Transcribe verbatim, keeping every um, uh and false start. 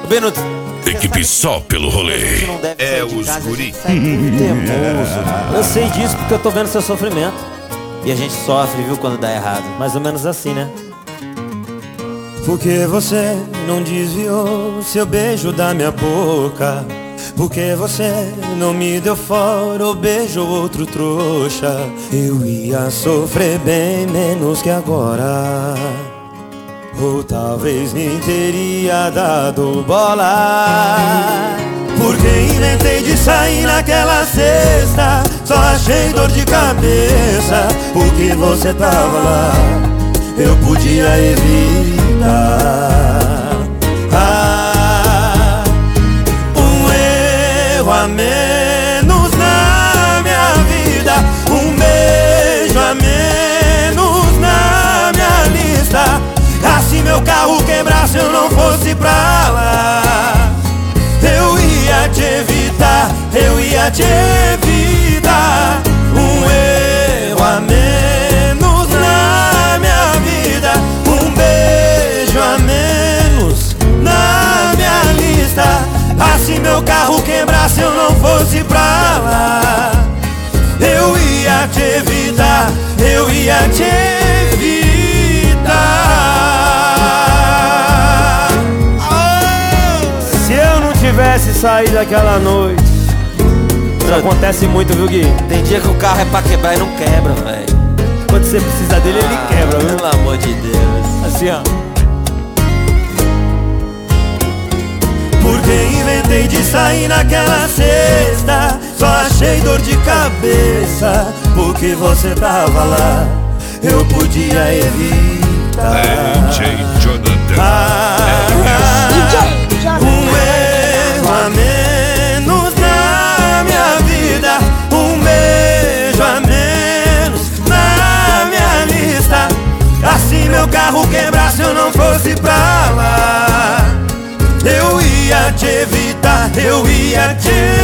Sabendo. Equipe só pelo rolê. É os guri. Eu sei disso porque eu tô vendo seu sofrimento. E a gente sofre, viu, quando dá errado. Mais ou menos assim, né? Por que você não desviou seu beijo da minha boca? Por que você não me deu fora ou beijou outro trouxa? Eu ia sofrer bem menos que agora. Ou talvez nem teria dado bola. Porque inventei de sair naquela sexta, só achei dor de cabeça. Porque você tava lá, eu podia evitar. Ah, um erro a menos na minha vida, um beijo a menos na minha lista. Se meu carro quebrasse eu não fosse pra lá, eu ia te evitar, eu ia te evitar. Um erro a menos na minha vida, um beijo a menos na minha lista. Se meu carro quebrasse eu não fosse pra lá, eu ia te evitar, eu ia te evitar. Tivesse saído daquela noite. Isso acontece muito, viu, Gui? Tem dia que o carro é pra quebrar e não quebra, velho. Quando você precisa dele, ah, ele quebra, viu? Pelo amor de Deus. Assim, ó. Porque inventei de sair naquela sexta, só achei dor de cabeça. Porque você tava lá, eu podia evitar. É D J Jonathan. Ah, é. D J Um erro a menos na minha vida, um beijo a menos na minha lista. Assim meu carro quebrasse eu não fosse pra lá, eu ia te evitar, eu ia te